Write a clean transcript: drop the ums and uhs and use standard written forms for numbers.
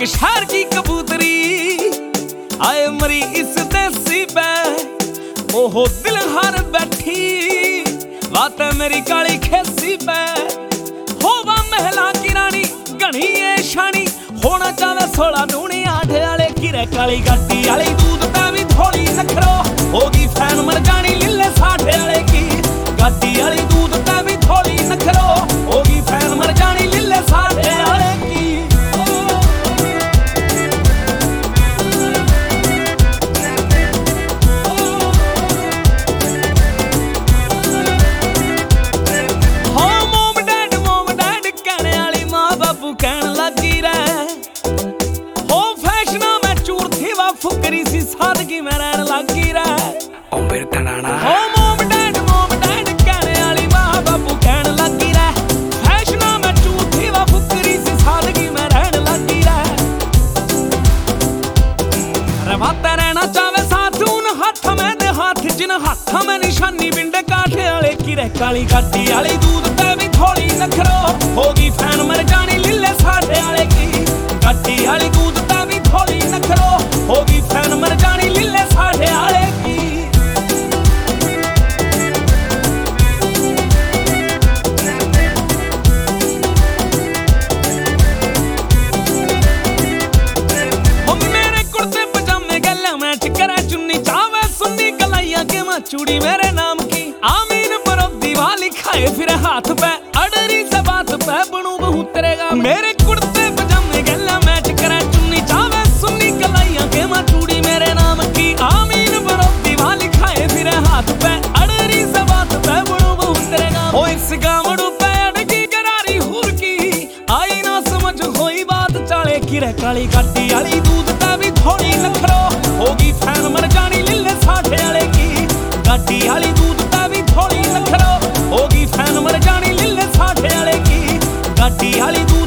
एक शहर की कबूतरी आए मरी इस देसी पे ओहो दिल हार बैठी बात है मेरी काली खेसी पे होवा महला की रानी घनी ए शानी होना चाहे 16 दूनी 8 वाले किरे काली गाटी वाली दूध पे भी थोड़ी नखरो होगी फैन मर जानी लीले 60 वाले की गाटी वाली दूध पे भी थोड़ी नखरो होगी फैन मर जानी लीले 60 वाले की। कहन लगी रह हो फैशना में चूर थी वा फुकरी सी सादगी में रहन लगी रह ओ मेरे तनाना हो मोम डैड कहने वाली माँ बाबू कहन लगी रह फैशना में चूर थी वा फुकरी सी सादगी में रहन लगी रह रवाता रहना चावे साथ उन हाथ में दे हाथ जिन हाथ में निशानी बिंड काठे वाले की रह काली गाटी वाली दूध पे भी थोड़ी नखरो होगी फैन मर जानी लीले 60 वाले की गाटी वाली दूध पे भी थोड़ी नखरो होगी फैन मर जानी लीले 60 वाले की। मेरे कुर्ते पजामे गले मैच करे चुन्नी चावे सुन्नी कलाइया के मां चूड़ी मेरे नाम की आमीन पर दीवाली खाए फिर हाथ पे अडरी से बात पे बनू बहु तेरेगा मेरे कुर्ते पजामे गला मैच करे चुन्नी चावे सुन्नी कलाइया के मां चूड़ी मेरे नाम की आमीन पर दीवाली खाए फिर हाथ पे अडरी से बात पे बनू बहु तेरेगा ओ इस गावड़ू पे अड़की करारी हुर की आई ना समझ होई बात चाले की रे काली गाटी वाली दूध पे भी थोड़ी नखरो होगी फैन मर जानी लीले 60 वाले की गाटी वाली दूध पे भी थोड़ी नखरो होगी फैन मर जानी लीले 60 वाले की गाटी वाली दूध